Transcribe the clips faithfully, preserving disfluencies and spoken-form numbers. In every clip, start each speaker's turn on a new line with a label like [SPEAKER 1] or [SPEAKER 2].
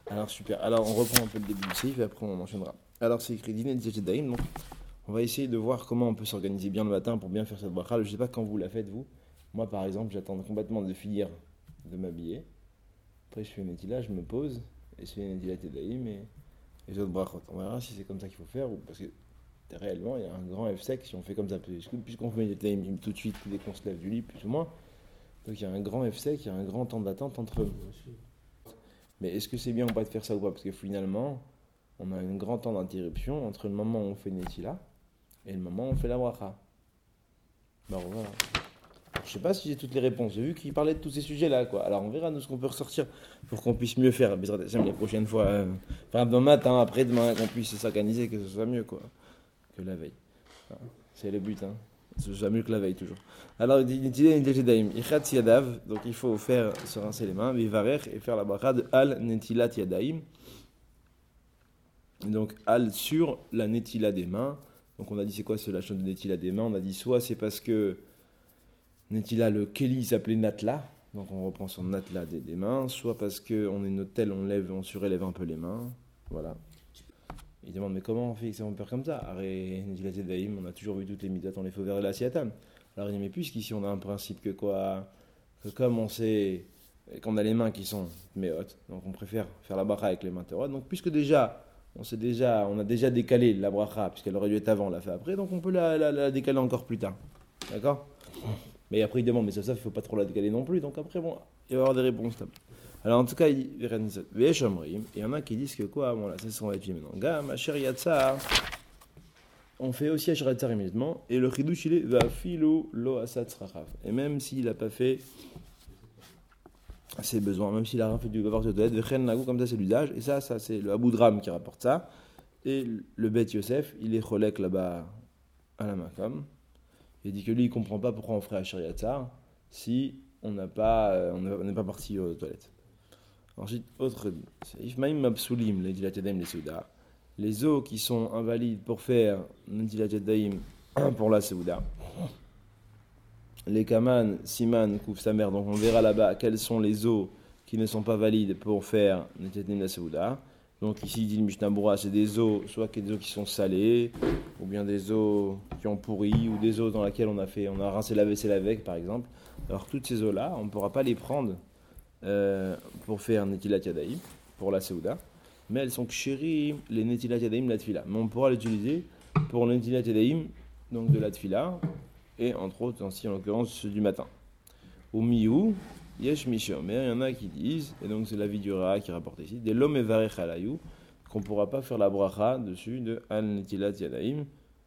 [SPEAKER 1] Alors super. Alors on reprend un peu le début du cycle et après on enchaînera. Alors c'est écrit Dîner des Daïm, donc on va essayer de voir comment on peut s'organiser bien le matin pour bien faire cette bracha. Je sais pas quand vous la faites vous. Moi par exemple j'attends complètement de finir de m'habiller. Après je fais une étila, je me pose et je fais une étila Daïm et les autres brachot. On verra si c'est comme ça qu'il faut faire ou parce que réellement il y a un grand F sec si on fait comme ça. Puisqu'on fait une Daïm tout de suite dès qu'on se lève du lit plus ou moins. Donc il y a un grand F sec, il y a un grand temps d'attente entre eux. Mais est-ce que c'est bien ou pas de faire ça ou pas? Parce que finalement, on a un grand temps d'interruption entre le moment où on fait Netila et le moment où on fait la bracha. Ben voilà. Je sais pas si j'ai toutes les réponses. J'ai vu qu'il parlait de tous ces sujets-là, quoi. Alors on verra nous ce qu'on peut ressortir pour qu'on puisse mieux faire. Bezrat Hashem, les prochaines fois, euh, enfin demain matin, après demain, qu'on puisse s'organiser, que ce soit mieux, quoi, que la veille. Enfin, c'est le but, hein. Que ce soit mieux que la veille toujours. Alors il dit Netila Netilat Ichat Yadav, donc il faut faire se rincer les mains, Vivarer et faire la bracha de Al Netilat Yadaim. Donc, al sur la netila des mains. Donc, on a dit c'est quoi ce la chose de netila des mains? On a dit soit c'est parce que netila, le keli s'appelait natla. Donc, on reprend son natla des, des mains. Soit parce qu'on est notre tel, on lève, on surélève un peu les mains. Voilà. Il demande mais comment on fait que ça on peut faire comme ça? Arrête, netila tedaim, on a toujours vu toutes les mitzvot, on les fait vers la siatam. Alors, il dit mais puisqu'ici on a un principe que quoi? Que comme on sait qu'on a les mains qui sont méotes, donc on préfère faire la bracha avec les mains terroides. Donc, puisque déjà On, sait déjà, on a déjà décalé la bracha, puisqu'elle aurait dû être avant, on l'a fait après, donc on peut la, la, la décaler encore plus tard. D'accord? Mais après, il demande, mais ça, ça, il ne faut pas trop la décaler non plus, donc après, bon, il va y avoir des réponses. Alors, en tout cas, il dit, et il y en a qui disent que quoi? Bon, là, c'est ce qu'on va étudier maintenant. Gam, Asher Yatsar, on fait aussi Asher Yatsar immédiatement, et le Chidush, il est va filou lo asat srachav. Et même s'il n'a pas fait ses besoins, même s'il a fait du gavar de toilette, comme ça c'est l'usage, et ça, ça c'est le Abu Dram qui rapporte ça, et le Bet Yosef, il est cholek là-bas à la Makam, il dit que lui il comprend pas pourquoi on ferait Asher Yatzar si on n'a pas, euh, on n'est pas parti aux toilettes. Ensuite, autre dit, Ifmaim Mabsulim, les Dilatadaim, les Souda, les eaux qui sont invalides pour faire Dilatadaim pour la Souda, les Kaman, Siman, Kouf Samer, donc on verra là-bas quelles sont les eaux qui ne sont pas valides pour faire Netetnim la Seouda. Donc ici, dit le Mishnah Berurah, c'est des eaux, soit des eaux qui sont salées, ou bien des eaux qui ont pourri, ou des eaux dans lesquelles on a, fait, on a rincé la vaisselle avec, par exemple. Alors toutes ces eaux-là, on ne pourra pas les prendre euh, pour faire Netilat Yadaim, pour la Seouda, mais elles sont kshiri, les Netilat Yadaim, la Tfila. Mais on pourra l'utiliser pour le Netilat Yadaim, donc de la Tfila, et entre autres, ainsi en l'occurrence ceux du matin. Au miou, yesh mishom, mais il y en a qui disent, et donc c'est la vie du Ra qui rapporte ici, des lom evarech alayou, qu'on ne pourra pas faire la bracha dessus de al netilat yadaim.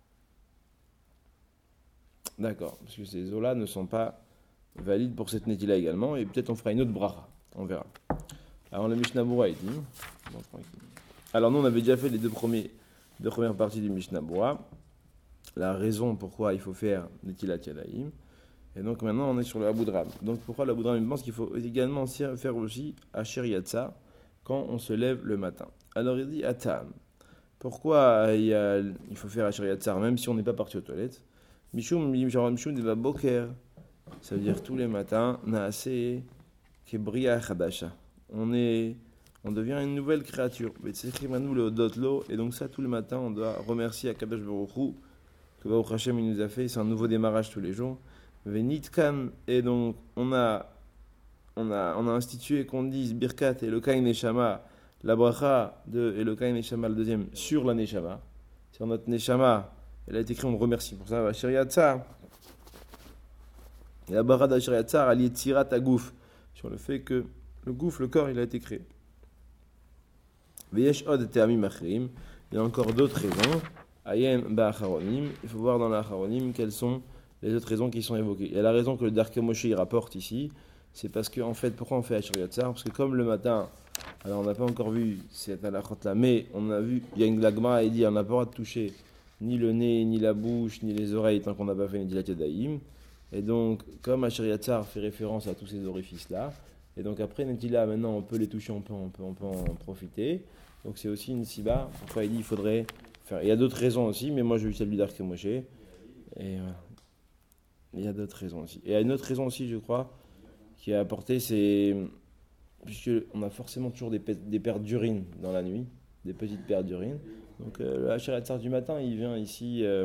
[SPEAKER 1] D'accord, parce que ces eaux-là ne sont pas valides pour cette netila également, et peut-être on fera une autre bracha, on verra. Alors le Mishnah Berurah est dit. Alors nous on avait déjà fait les deux, premiers, deux premières parties du Mishnah Berurah. La raison pourquoi il faut faire Netilat Yadaim. Et donc maintenant on est sur le Abu Dram. Donc pourquoi le Abu Dram? Il pense qu'il faut également faire aussi Asher Yatzar quand on se lève le matin. Alors il dit Atam. Pourquoi il, y a, il faut faire Asher Yatzar même si on n'est pas parti aux toilettes? Mishum Mishum Deva Boker. Ça veut dire tous les matins Naase Kebria Chadasha. On est on devient une nouvelle créature. Et donc ça tous les matins on doit remercier Akadosh Baruch Hu que Baruch Hashem il nous a fait, c'est un nouveau démarrage tous les jours. Venitkan, et donc on a, on a, on a institué qu'on dise Birkat et Elokai Neshama, la bracha de Elokai Neshama, le deuxième, sur la Neshama. Sur notre Neshama, elle a été écrite, on le remercie pour ça. Asher Yatzar, et la bracha d'Asher Yatzar, elle est tirat à gouf, sur le fait que le gouf, le corps, il a été créé. Veyesh od te'amim achrim, il y a encore d'autres raisons. Ayem ba'acharonim, il faut voir dans l'Acharonim quelles sont les autres raisons qui sont évoquées. Et la raison que le Darke Moshe il rapporte ici, c'est parce que en fait, pourquoi on fait Asher Yatzar? Parce que comme le matin, alors on n'a pas encore vu cette halachot là, mais on a vu, il y a une glagma et dit on n'a pas le droit de toucher ni le nez, ni la bouche, ni les oreilles tant qu'on n'a pas fait une Netilat Yadaim. Et donc, comme Asher Yatzar fait référence à tous ces orifices là, et donc après Netila, maintenant on peut les toucher, on peut, on peut, on peut en profiter. Donc c'est aussi une siba. Pourquoi il dit il faudrait faire. Il y a d'autres raisons aussi, mais moi je vais celle du Darke Moshe. Et voilà. Il y a d'autres raisons aussi. Et il y a une autre raison aussi, je crois, qui est apportée, c'est puisqu'on a forcément toujours des, des pertes d'urine dans la nuit, des petites pertes d'urine. Donc euh, le Asher Yatzar du matin, il vient ici, euh,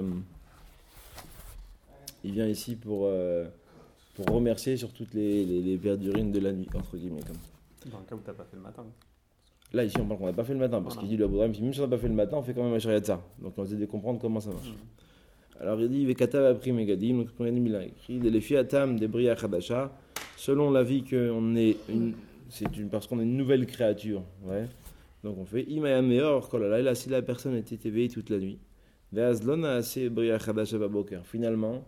[SPEAKER 1] il vient ici pour, euh, pour remercier sur toutes les, les, les pertes d'urine de la nuit, entre guillemets. Comme.
[SPEAKER 2] Dans le cas où tu n'as pas fait le matin.
[SPEAKER 1] Là, ici, on parle qu'on n'a pas fait le matin, parce voilà. qu'il dit le Abu Draham, même si on n'a pas fait le matin, on fait quand même Asher Yatzar. Donc on va essayer de comprendre comment ça marche. Mmh. Alors il dit, Vekatav après Megadim, donc il a écrit, les Fiatam des Bria Khadasha, selon l'avis qu'on est une, c'est une, parce qu'on est une nouvelle créature, ouais. Donc on fait Imaya Meor, Kolala, si la personne était éveillée toute la nuit. Veazlona assez Bria Khadasha Baboker. Finalement,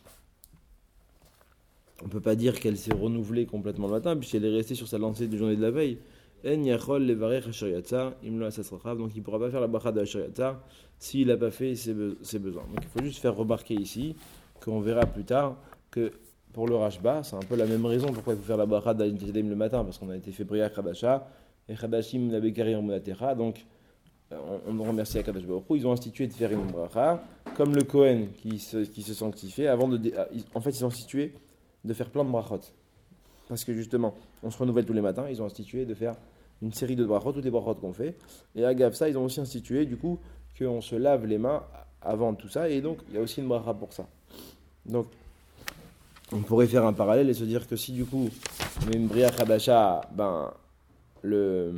[SPEAKER 1] on ne peut pas dire qu'elle s'est renouvelée complètement le matin, puisqu'elle est restée sur sa lancée de journée de la veille. En Yachol Levarech Asher Yatzar, Imlo Asasrachav, donc il ne pourra pas faire la bracha de Asher Yatzar s'il n'a pas fait ses, be- ses besoins. Donc il faut juste faire remarquer ici qu'on verra plus tard que pour le Rashba, c'est un peu la même raison pourquoi il faut faire la bracha d'Aïn le matin, parce qu'on a été fait prier Khadasha, et Khadashim Nabekari en Monatecha, donc on, on remercie à Kadosh Baruch Hu, ils ont institué de faire une bracha, comme le Kohen qui se, qui se sanctifiait, avant de, en fait ils ont institué de faire plein de brachot. Parce que justement, on se renouvelle tous les matins, ils ont institué de faire une série de brachot, toutes les brachot qu'on fait. Et à Gavsa, ils ont aussi institué du coup qu'on se lave les mains avant tout ça, et donc il y a aussi une bracha pour ça. Donc, on pourrait faire un parallèle et se dire que si du coup, on met une bria khadasha, ben, le...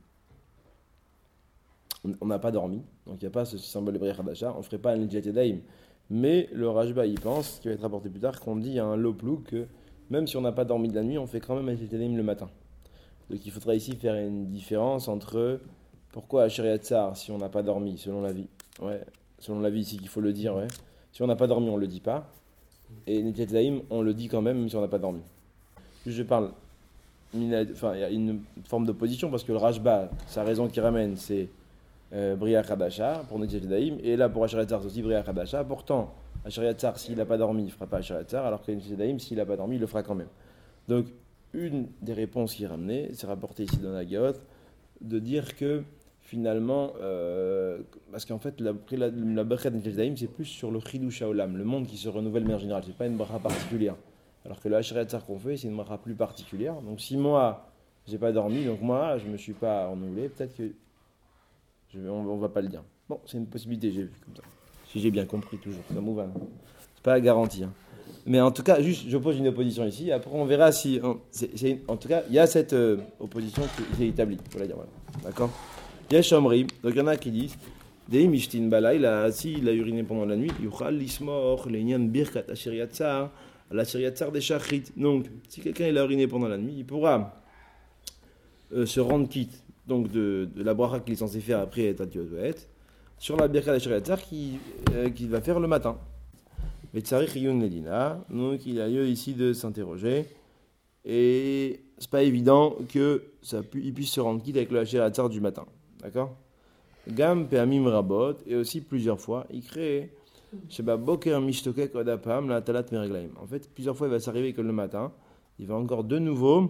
[SPEAKER 1] on n'a pas dormi, donc il n'y a pas ce symbole de bria khadasha, on ne ferait pas un Nidjat Yadayim. Mais le Rashba, il pense, qui va être rapporté plus tard, qu'on dit à un loplou que même si on n'a pas dormi de la nuit, on fait quand même un Nidjat Yadayim le matin. Donc il faudra ici faire une différence entre pourquoi Asher Yatzar si on n'a pas dormi, selon la vie. Ouais, selon la vie ici qu'il faut le dire, ouais. Si on n'a pas dormi, on ne le dit pas. Et Nidjat Yadayim, on le dit quand même, même si on n'a pas dormi. Je parle, enfin, il y a une forme d'opposition parce que le Rashba, sa raison qu'il ramène, c'est euh, Bria Khadasha pour Nidjat Yadayim, et là pour Asher Yatzar, c'est aussi Bria Khadasha. Pourtant, Asher Yatzar, s'il n'a pas dormi, il ne fera pas Asher Yatzar, alors que Nidjat Yadayim, s'il n'a pas dormi, il le fera quand même. Donc, une des réponses qui est ramenée, c'est rapporté ici dans la Gaot, de dire que finalement, euh, parce qu'en fait, la, la, la bracha de Nidjat Yadayim, c'est plus sur le Chidush Haolam, le monde qui se renouvelle de manière générale, c'est pas une bracha particulière. Alors que le Asher Yatzar qu'on fait, c'est une bracha plus particulière. Donc si moi, j'ai pas dormi, donc moi, je me suis pas renouvelé, peut-être que je, on, on va pas le dire. Bon, c'est une possibilité, j'ai vu comme ça. Si j'ai bien compris toujours, ça m'ouvre. Hein. C'est pas la garantie. Hein. Mais en tout cas, juste, je pose une opposition ici. Après, on verra si. On, c'est, c'est, en tout cas, il y a cette euh, opposition qui est établie. Faut la dire, voilà. D'accord. Il y a Shomri. Donc, il y en a qui disent Dei Mishtin Bala, il a, si il a uriné pendant la nuit, Yuchal Lismor, Lenyan Birkat Asher Yatzar, Asher Yatzar des Shachrit. Donc, si quelqu'un il a uriné pendant la nuit, il pourra euh, se rendre quitte donc de, de la bracha qu'il est censé faire après être à Tiotoet sur la Birkat Asher Yatzar qu'il euh, qu'il va faire le matin. Mais Tsarich Yun Ledina, donc il a lieu ici de s'interroger. Et c'est pas évident que ça pu, il puisse se rendre quitte avec le Asher Yatzar du matin. D'accord? Gam Peamim Rabot, et aussi plusieurs fois, il crée Sheba Boker Mishtokek Odapam la Talat Merglaim. En fait, plusieurs fois il va s'arriver que le matin, il va encore de nouveau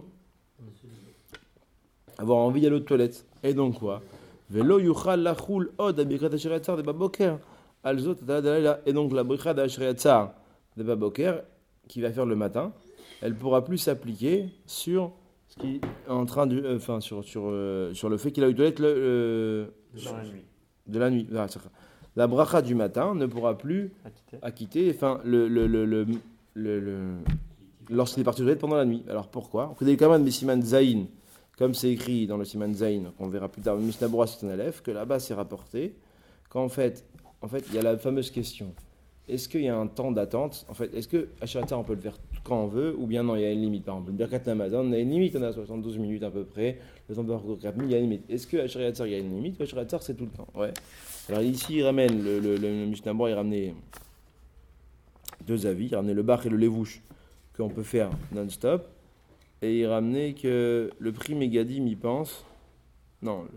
[SPEAKER 1] avoir envie d'aller aux toilettes. Et donc quoi? Velo Yuchal Lachul Od Abikat Asher Yatzar de Baboker. Et donc la bricha d'Asher Yatzar de Baboker, qui va faire le matin, elle pourra plus s'appliquer sur ce qui est en train de, euh, enfin sur sur euh, sur le fait qu'il a eu toilette le, euh,
[SPEAKER 2] Dans la nuit.
[SPEAKER 1] De la nuit. La bracha du matin ne pourra plus acquitter, acquitter enfin le le le le, le, le lorsqu'il est parti aux toilettes pendant la nuit. Alors pourquoi? On connaît quand même des siman zayin, comme c'est écrit dans le siman zayin, qu'on verra plus tard, Mishnah Berurah c'est un aleph, que là-bas c'est rapporté qu'en fait En fait, il y a la fameuse question. Est-ce qu'il y a un temps d'attente? En fait, est-ce que Asher Yatzar, on peut le faire quand on veut, ou bien non, il y a une limite? Par exemple, le Birkat Hamazon, on a une limite, on a soixante-douze minutes à peu près. Le temps de Birkat il y a une limite. Est-ce que Asher Yatzar, il y a une limite? Asher Yatzar, c'est tout le temps. Ouais. Alors ici, il ramène, le, le, le, le Mishnah Berurah, il ramenait deux avis. Il ramenait le Bach et le Levouche, qu'on peut faire non-stop. Et il ramenait que le prix Megadim, il pense. Non. Le...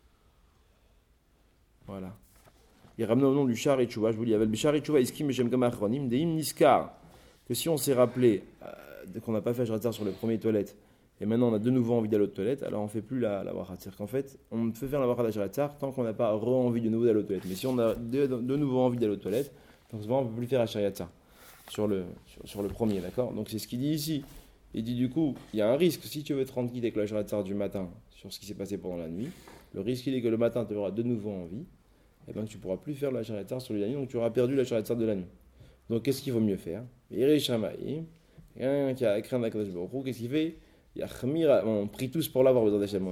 [SPEAKER 1] Voilà. Il ramenait au nom du Shar et Tchouva, je vous dis, il y avait le Shar et Tchouva, Iskim, Meshem Kamachronim, Deim Niskar, que si on s'est rappelé euh, qu'on n'a pas fait Asher Yatzar sur les premières toilettes, et maintenant on a de nouveau envie d'aller aux toilettes, alors on ne fait plus la, la bracha. C'est-à-dire qu'en fait, on ne peut faire la bracha d'Asher Yatzar tant qu'on n'a pas re-envie de nouveau d'aller aux toilettes. Mais si on a de, de, de nouveau envie d'aller aux toilettes, donc souvent on ne peut plus faire Asher Yatzar sur le, sur, sur le premier, d'accord? Donc c'est ce qu'il dit ici. Il dit du coup, il y a un risque, si tu veux te rendre quitte avec la Shiratzar du matin sur ce qui s'est passé pendant la nuit, le risque il est que le matin tu auras de nouveau envie, et bien que tu ne pourras plus faire la Shiratzar sur la nuit, donc tu auras perdu la Shiratzar de la nuit. Donc qu'est-ce qu'il vaut mieux faire? Iri Shamaï, quelqu'un qui a craint d'Akadosh Baruch Hu, qu'est-ce qu'il fait? On prie tous pour l'avoir,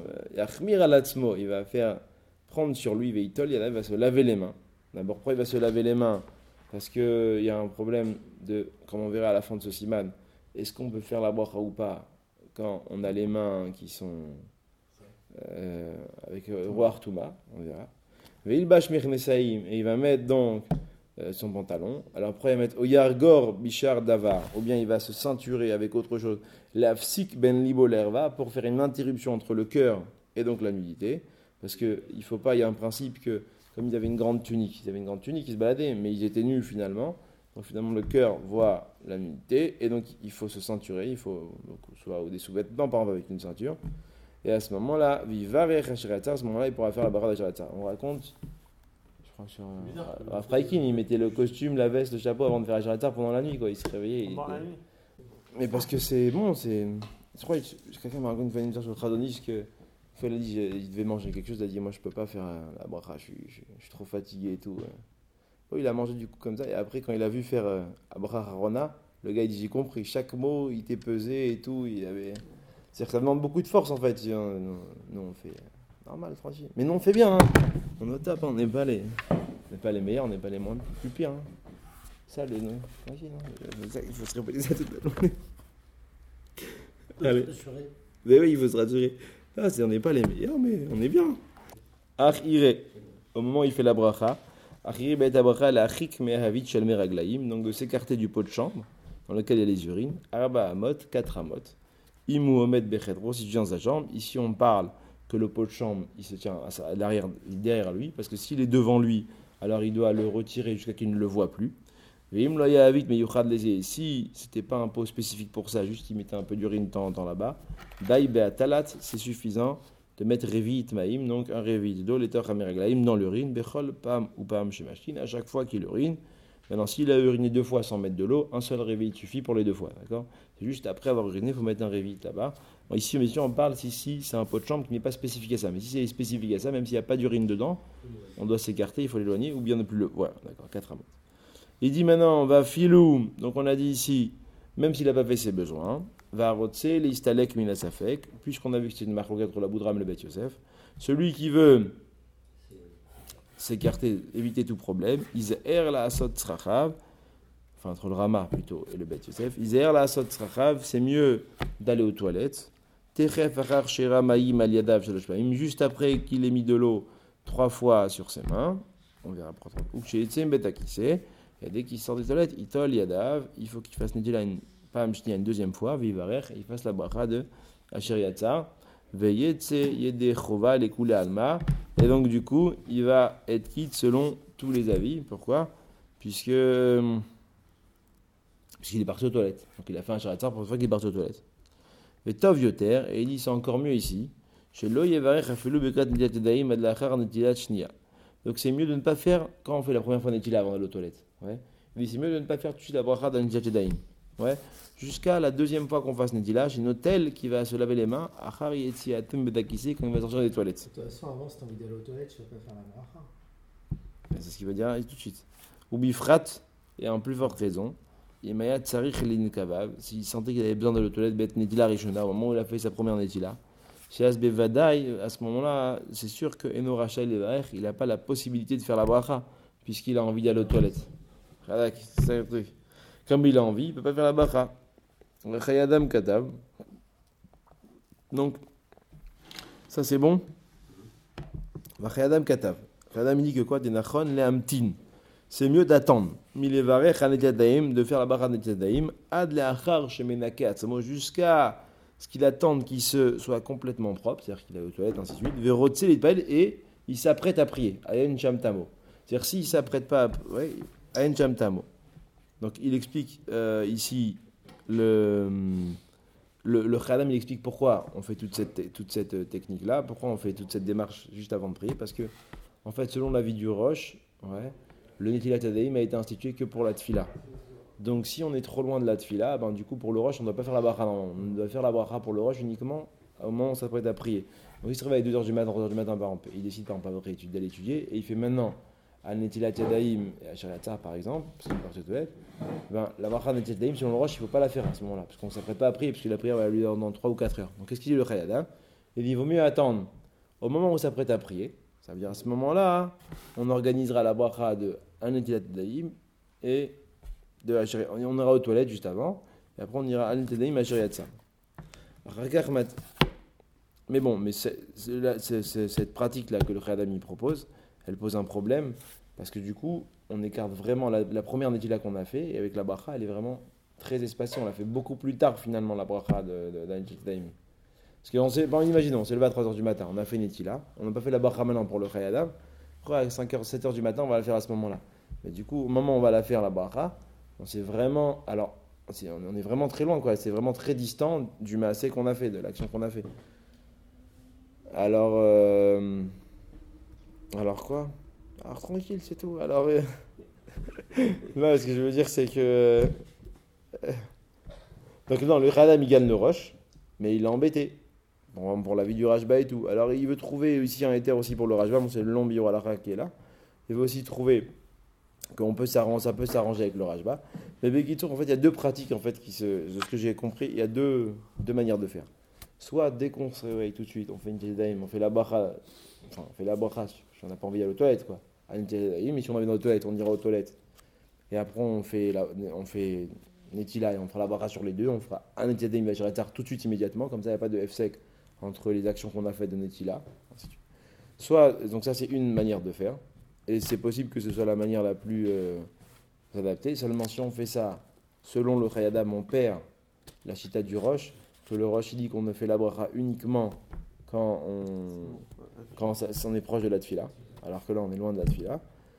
[SPEAKER 1] il va faire prendre sur lui, il va se laver les mains. D'abord, pourquoi il va se laver les mains? Parce qu'il y a un problème de, comme on verra à la fin de ce siman, est-ce qu'on peut faire la bracha ou pas quand on a les mains qui sont euh, avec euh, Roar Touma, on verra. Et il va mettre donc euh, son pantalon. Alors après, il va mettre Oyar Gor Bishar Davar, ou bien il va se ceinturer avec autre chose. L'Afsik Ben Libo Lerva, pour faire une interruption entre le cœur et donc la nudité. Parce qu'il ne faut pas, il y a un principe que, comme ils avaient une grande tunique, ils avaient une grande tunique, ils se baladaient, mais ils étaient nus finalement. Donc finalement, le cœur voit la nudité, et donc il faut se ceinturer, il faut donc, soit ou des sous-vêtements, par exemple avec une ceinture. Et à ce moment-là, à ce moment-là, il pourra faire la barra d'Ashiratzar. On raconte, je crois que sur un Fraikin, il mettait le costume, la veste, le chapeau avant de faire Ashiratzar pendant la nuit, quoi. Il se réveillait. Il était... Mais parce que c'est bon, c'est. Je crois que quelqu'un m'a raconté une fois sur le Tradonis que. Il a dit il devait manger quelque chose, il a dit moi je peux pas faire la bracha, je suis, je, je suis trop fatigué et tout. Oh, il a mangé du coup comme ça, et après quand il a vu faire euh, Abraha Rona, le gars il dit j'ai compris, chaque mot il était pesé et tout, il avait... C'est-à-dire que ça demande beaucoup de force en fait, nous, nous on fait normal, tranquille. Mais nous on fait bien, hein. On est au top, hein. On n'est pas, les... pas les meilleurs, on n'est pas les moins plus pires. Hein. Ça, le nom, tranquille, hein. Il faut se répéter ça toute la journée. Allez. Mais oui, il faut se rassurer. Ah, c'est, on n'est pas les meilleurs, mais on est bien. Achire, au moment où il fait la bracha, Achire bet bracha la chik me'ahavit shel meraglaim, donc de s'écarter du pot de chambre dans lequel il y a les urines, arba amot, quatre amot. Imu omed bechedro, si tu tiens sa jambe. Ici, on parle que le pot de chambre, il se tient à l'arrière, derrière lui, parce que s'il est devant lui, alors il doit le retirer jusqu'à qu'il ne le voit plus. Veim lo yahavit me yuchad lezeh. Si c'était pas un pot spécifique pour ça, juste il mettait un peu d'urine de temps en temps là-bas. Dai be'atalat, c'est suffisant de mettre revit maïm, donc un revit d'eau, l'étor hameraglaim dans l'urine, bechol pam ou pam shemashkin, à chaque fois qu'il urine. Maintenant, s'il a uriné deux fois sans mettre de l'eau, un seul revit suffit pour les deux fois, d'accord? C'est juste après avoir uriné, il faut mettre un revit là-bas. Bon, ici, ici, on parle si, si c'est un pot de chambre qui n'est pas spécifique à ça, mais si c'est spécifique à ça, même s'il n'y a pas d'urine dedans, on doit s'écarter, il faut l'éloigner, ou bien ne plus le. Voilà, d'accord, quatre amots. Il dit maintenant, on va filou, donc on a dit ici, même s'il n'a pas fait ses besoins, va rotse l'istalek minasafek, puisqu'on a vu que c'était une marque entre la Boudram et le Beth Yosef. Celui qui veut s'écarter, éviter tout problème, Izaher la asot tzrachav, enfin entre le Rama plutôt et le Beth Yosef, Izaher la asot tzrachav, c'est mieux d'aller aux toilettes. Techef achar shera maïm al yadav shalosh paim, juste après qu'il ait mis de l'eau trois fois sur ses mains, on verra après. Ou chez Etzem betakise. Et dès qu'il sort des toilettes, il tol yadav, il faut qu'il fasse netila une pam shnia une deuxième fois, vivarech, et il fasse la bracha de Asher Yatzar, veyetse yede chova les coulées alma, et donc du coup, il va être quitte selon tous les avis. Pourquoi? Puisque puisqu'il est parti aux toilettes. Donc il a fait un Asher Yatzar pour une fois qu'il est parti aux toilettes. Et tov yoter, et il dit c'est encore mieux ici, chez lo yevarech afelu bekat netilat yadayim ad lachar netilat shnia. Donc c'est mieux de ne pas faire quand on fait la première fois netila avant d'aller aux toilettes. Ouais. Mais c'est mieux de ne pas faire tout de suite la bracha d'un netilat yadayim. Ouais. Jusqu'à la deuxième fois qu'on fasse netila, j'ai une hôtel qui va se laver les mains, achar yetziatum bedakisi, quand il va sortir des toilettes.
[SPEAKER 2] De toute façon, avant, si tu as envie d'aller aux toilettes, tu ne vas pas faire la bracha.
[SPEAKER 1] C'est ce qu'il va dire tout de suite. Ou bifrat, et en plus forte raison, Yemaya tsarich l'inkavav, s'il sentait qu'il avait besoin d'aller aux toilettes, bet netila rishona, au moment où il a fait sa première netila. Chez Asbe Vadaï, à ce moment-là, c'est sûr que Eno Rachel Levaech, il n'a pas la possibilité de faire la bracha, puisqu'il a envie d'aller aux toilettes. C'est le truc. Comme il a envie, il ne peut pas faire la bracha. Chayadam Katav. Donc, ça c'est bon. Chayadam Katav. Chayadam dit que quoi? Denachon lehamtin. C'est mieux d'attendre. Milevarech hanetiadaim, de faire la bracha hanetiadaim, ad leachar shemenake atzamo, jusqu'à ce qu'il attende qu'il se soit complètement propre, c'est-à-dire qu'il aille aux toilettes, ainsi de suite, verotse l'itpael, et il s'apprête à prier, ayen chamtamo. C'est-à-dire s'il ne s'apprête pas à ouais, ayen chamtamo. Donc il explique euh, ici, le, le, le Khadam, il explique pourquoi on fait toute cette, toute cette technique-là, pourquoi on fait toute cette démarche juste avant de prier, parce que, en fait, selon l'avis du Roche, ouais, le Netilat Yadayim a été institué que pour la Tfila. Donc si on est trop loin de la tefila, ben, du coup pour le roche, on ne doit pas faire la bracha. Non, on doit faire la bracha pour le roche uniquement au moment où on s'apprête à prier. Donc il se réveille à deux heures du matin, trois heures du matin par exemple, il décide par exemple après d'aller étudier, et il fait maintenant à Netilat Yadayim et à Shariatzar par exemple, parce qu'il part aux toilettes, ben, la bracha de Netilat Yadayim, selon le roche, il ne faut pas la faire à ce moment-là, parce qu'on ne s'apprête pas à prier, parce que la prière va lui dans, dans trois ou quatre heures. Donc qu'est-ce qu'il dit le Chayada? Il dit il vaut mieux attendre au moment où on s'apprête à prier. Ça veut dire à ce moment-là, on organisera la bracha de un Netilat Yadayim et de la Shariat. On ira aux toilettes juste avant, et après on ira à Netilat Yadayim et à Shariatzar. Mais bon, mais c'est, c'est, là, c'est, c'est, cette pratique-là que le Khadami propose, elle pose un problème, parce que du coup, on écarte vraiment la, la première Netila qu'on a fait, et avec la bracha, elle est vraiment très espacée. On l'a fait beaucoup plus tard, finalement, la bracha de, de, de Netila. Parce qu'on s'est, bon, imaginons, on s'est levé à trois heures du matin, on a fait Netila, on n'a pas fait la bracha maintenant pour le Khayadam, après à cinq heures, sept heures du matin, on va la faire à ce moment-là. Mais du coup, au moment où on va la faire, la bracha, on s'est vraiment, alors, c'est, on est vraiment très loin, quoi. C'est vraiment très distant du maasé qu'on a fait, de l'action qu'on a fait. Alors, euh, alors quoi? Alors tranquille, c'est tout. Alors, euh, non, ce que je veux dire, c'est que euh, donc non, le Khadam il gagne le roche, mais il est embêté pour, pour la vie du Rajba et tout. Alors il veut trouver ici un éther aussi pour le Rajba. Bon, c'est le long bio à la qui est là. Il veut aussi trouver qu'on peut s'arranger, ça peut s'arranger avec le Rajba. Mais Bekitour, en fait, il y a deux pratiques en fait qui se, de ce que j'ai compris, il y a deux, deux manières de faire. Soit dès qu'on se réveille tout de suite, on fait une télédaïm, on fait la bracha, enfin on fait la bracha, si on n'a pas envie d'aller aux toilettes quoi, à une télédaïm, mais si on a envie d'aller aux toilettes, on ira aux toilettes. Et après on fait, la, on fait Netila et on fera la bracha sur les deux, on fera un télédaïm et un tout de suite immédiatement, comme ça il n'y a pas de F-sec entre les actions qu'on a faites de Netila. Soit, donc ça c'est une manière de faire, et c'est possible que ce soit la manière la plus euh, adaptée, seulement si on fait ça, selon le Khayadam, on perd la chita du roche, que le roche dit qu'on ne fait la bracha uniquement quand on, quand ça, ça, on est proche de la tefila, alors que là on est loin de la tefila.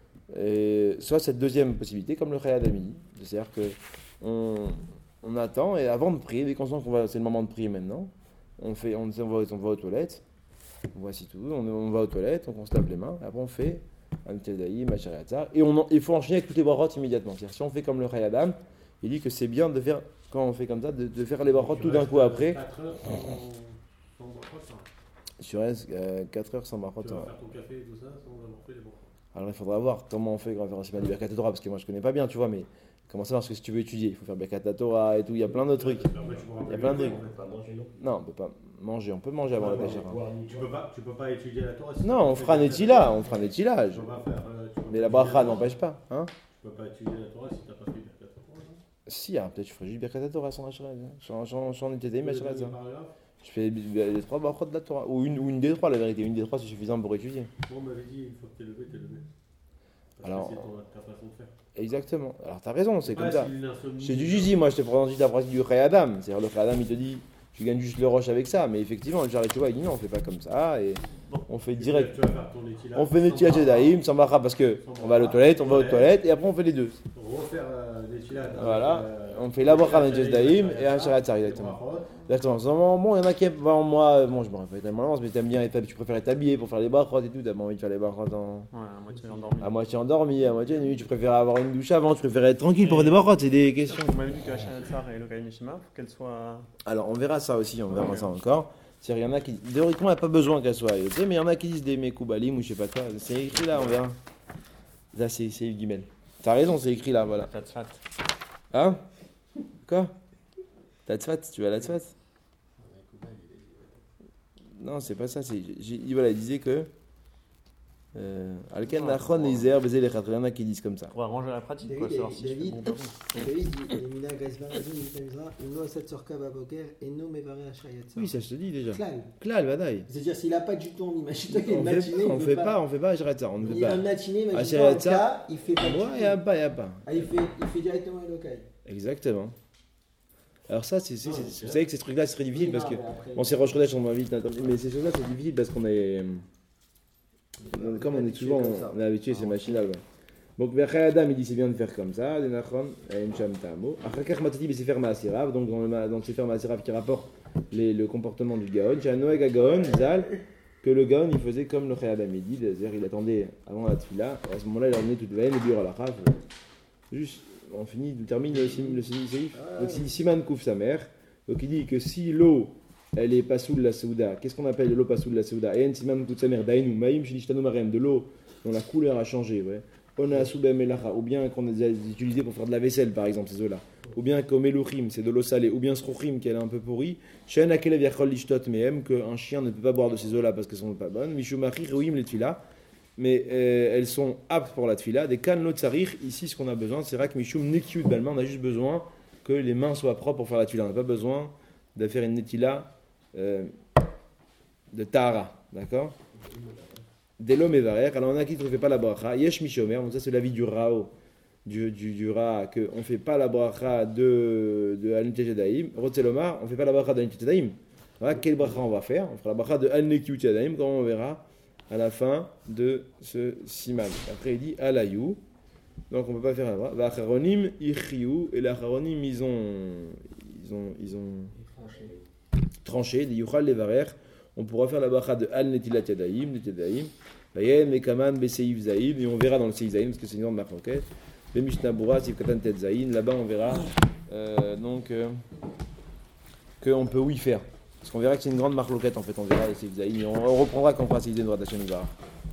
[SPEAKER 1] Et soit cette deuxième possibilité, comme le Khayad Amidi, c'est-à-dire que on, on attend et avant de prier, dès qu'on sent qu'on va, c'est le moment de prier maintenant, on fait, on, on, va, on va aux toilettes, voici tout, on, on va aux toilettes, donc on se lave les mains, après on fait un Tedaïm, un Shariatzar, et on, il faut enchaîner avec toutes les brachot immédiatement. C'est-à-dire si on fait comme le Khayadam, il dit que c'est bien de faire, quand on fait comme ça, de, de faire les brachot tout d'un coup après.
[SPEAKER 3] quatre heures sans, sans brachot, ça.
[SPEAKER 1] Sur euh, quatre heures sans brachot.
[SPEAKER 3] Tu vas faire ton café et tout ça sans avoir fait les brachot.
[SPEAKER 1] Alors il faudra voir comment on fait quand on va faire un Birkat Torah, parce que moi je connais pas bien, tu vois, mais comment ça marche, parce que si tu veux étudier, il faut faire Birkat Torah et tout, il y a plein d'autres trucs. Il y a plein de trucs. Non, on peut pas manger, on peut manger avant la Tachera.
[SPEAKER 3] Tu peux pas, tu peux pas étudier la Torah.
[SPEAKER 1] Non, on fera Netila, on fera Netila.
[SPEAKER 3] Tu peux pas faire, euh, tu peux
[SPEAKER 1] Mais
[SPEAKER 3] pas
[SPEAKER 1] la
[SPEAKER 3] étudier
[SPEAKER 1] bracha
[SPEAKER 3] la
[SPEAKER 1] n'empêche pas, hein.
[SPEAKER 3] Tu peux pas étudier la Torah si t'as pas fait Birkat Torah.
[SPEAKER 1] Si, hein, peut-être je ferai juste Birkat Torah sans Hachra. J'en étais des
[SPEAKER 3] Tu
[SPEAKER 1] Hachra.
[SPEAKER 3] fais le paragraphe.
[SPEAKER 1] Je fais les trois brachot de la Torah, ou une, ou une des trois, la vérité, une des trois c'est suffisant pour étudier.
[SPEAKER 3] Moi, on m'avait dit, une fois que t'es levé, t'es levé. Parce
[SPEAKER 1] Alors,
[SPEAKER 3] que c'est ton, ta façon de faire.
[SPEAKER 1] Exactement. Alors t'as raison, c'est
[SPEAKER 3] Pas
[SPEAKER 1] comme ça.
[SPEAKER 3] si l'insomnie-
[SPEAKER 1] C'est du juzi, moi je te présente juste la pratique du Khayadam. C'est-à-dire le Khayadam il te dit, tu gagnes juste le roche avec ça, mais effectivement le Jarret Chouva il dit non, on fait pas comme ça, et on fait direct.
[SPEAKER 3] Tu vas faire ton Netila
[SPEAKER 1] On fait Netila
[SPEAKER 3] sans
[SPEAKER 1] Jedaïm, sans bracha, parce que on va aux toilettes, on va aux toilettes, et après on fait les deux.
[SPEAKER 3] refaire euh, Netila.
[SPEAKER 1] Voilà,
[SPEAKER 3] euh,
[SPEAKER 1] on fait la bracha de Jedaïm et un Sharat Tzar, exactement. Exactement. Sinon, bon, il y en a qui aiment, bon, moi, bon, je me répète tellement, mais t'aimes bien, tu préfères t'habiller pour faire les brachot et tout, t'as pas envie de faire les brachot en.
[SPEAKER 4] Ouais, à moitié endormi.
[SPEAKER 1] À moitié endormi, à moitié nuit, tu préfères avoir une douche avant, tu préfères être tranquille pour faire des brachot, c'est des questions.
[SPEAKER 4] Vous m'avez dit que la Shanatsar et le Kaimishima, faut qu'elle soit.
[SPEAKER 1] Alors on verra ça aussi, on verra
[SPEAKER 4] Ouais.
[SPEAKER 1] ça encore. C'est-à-dire, il y en a qui, théoriquement, il n'y a pas besoin qu'elle soit ayotée, mais il y en a qui disent des mekoubalim ou je sais pas quoi. C'est écrit là, on verra. Là, c'est c'est Yves Guimel. T'as raison, c'est écrit là, voilà.
[SPEAKER 4] Tatsfat.
[SPEAKER 1] Hein? Quoi? T'as tzfat, tu vas à la tzfat? Non, c'est pas ça. C'est, j'ai, voilà, il disait que. Alken nachon les herbes et les khatr. Il y en a qui disent comme ça.
[SPEAKER 4] Pour arranger la pratique,
[SPEAKER 2] David,
[SPEAKER 4] quoi, savoir si je fais
[SPEAKER 2] David,
[SPEAKER 4] bon ou pas bon.
[SPEAKER 2] David dit, Emina Gazbar a dit, il dit, Eno Asat Sorka Baboker, Eno Mevare Ashayatsa.
[SPEAKER 1] Oui, ça je te dis déjà.
[SPEAKER 2] Klal.
[SPEAKER 1] Klal, badaï.
[SPEAKER 2] C'est-à-dire, s'il n'a pas du tout envie, imagine-toi qu'il y a
[SPEAKER 1] On
[SPEAKER 2] une
[SPEAKER 1] fait,
[SPEAKER 2] matinée,
[SPEAKER 1] on
[SPEAKER 2] il
[SPEAKER 1] fait
[SPEAKER 2] veut
[SPEAKER 1] pas, on fait pas, j'arrête ça, on ne
[SPEAKER 2] Il
[SPEAKER 1] fait
[SPEAKER 2] y a
[SPEAKER 1] pas.
[SPEAKER 2] une matinée,
[SPEAKER 1] Ah,
[SPEAKER 2] imagine-toi,
[SPEAKER 1] Ashayatsa.
[SPEAKER 2] en cas, il fait pas du
[SPEAKER 1] Ouais,
[SPEAKER 2] tout.
[SPEAKER 1] y a pas, y a pas.
[SPEAKER 2] Ah, il fait, il fait directement Elokai.
[SPEAKER 1] Exactement. Alors ça, c'est, c'est, c'est- vous savez que ces trucs-là, c'est très difficile
[SPEAKER 2] Oui,
[SPEAKER 1] parce
[SPEAKER 2] non,
[SPEAKER 1] que...
[SPEAKER 2] mais après-
[SPEAKER 1] Bon, c'est Rosh Chodesh, on va vite, mais ces choses-là, c'est difficile parce qu'on est... on- Comme on est
[SPEAKER 2] habitué
[SPEAKER 1] souvent,
[SPEAKER 2] comme ça.
[SPEAKER 1] on est habitué, c'est machinal, ouais. Donc, Verchai Adam, il dit c'est bien de faire comme ça, les Nachon, et Msham Tamo. Achakar Matati, c'est faire Maasirav, donc dans le ma- dans le Sefer Maasirav qui rapporte les- le comportement du Gaon, chez Noé Gaon, Zal, que le Gaon, il faisait comme le Chai Adam, il dit, c'est-à-dire il attendait avant la Tfila, et à ce moment-là, il emmenait toute la haine, et dire à la Chaf, juste on finit, on termine le, sim- le sim- Seif.
[SPEAKER 2] Ah,
[SPEAKER 1] Donc
[SPEAKER 2] ouais.
[SPEAKER 1] il dit Siman Kouf sa mère. Donc il dit que si l'eau elle est pas sous la Souda, qu'est-ce qu'on appelle l'eau pas sous la Souda? Et Siman Kouf sa mère, Dainu, Maïm, Shilishtanu Marem, de l'eau dont la couleur a changé, ouais. On a Soubem Melacha, ou bien qu'on a déjà utilisé pour faire de la vaisselle par exemple, ces eaux-là. Ou bien comme Elouchim, c'est de l'eau salée, ou bien Srouchim, qui est un peu pourrie. Shen Akelev Yachol Lishtot Mehem, qu'un chien ne peut pas boire de ces eaux-là parce qu'elles sont pas bonnes. Mishumachi Ruim les Tfila, mais euh, elles sont aptes pour la Tfila. Des Kan Lotzarir, ici ce qu'on a besoin, c'est Rak Mishum Nekiut Balma, on a juste besoin que les mains soient propres pour faire la Tfila. On n'a pas besoin de faire une Netila euh, de Tahara, d'accord? Delo Mevarer, alors on a qui ne fait pas la bracha, Yesh Mishomer, donc ça c'est l'avis du Rao, du, du, du Ra, qu'on ne fait pas la bracha de, de Al Nitejadaim, Rotzelomar, on ne fait pas la bracha de Al Nitejadaim. Voilà, quelle bracha on va faire? On fera la bracha de Al Nekiyutadaim, comme on verra à la fin de ce siman. Après il dit Alayou, donc on ne peut pas faire la bracha. Vacharonim Ichiou, et les Acharonim ils ont, ils ont, ils ont tranché, des Yuchal Levarer. On pourra faire la bracha de Al Netilat Yadaim, Netidaim, Bayem, Mekaman, Beseif Zaïm, et on verra dans le Seif Zaïm, parce que c'est une grande marque, le Mishnah Bura, Sif Katan Tet Zaïm, là-bas on verra euh, donc euh, qu'on peut oui faire. Parce qu'on verra que c'est une grande marque en fait, on verra le Seif Zaïm, et on, on reprendra quand on fera Seif Zaïm de Radachem Ibarach.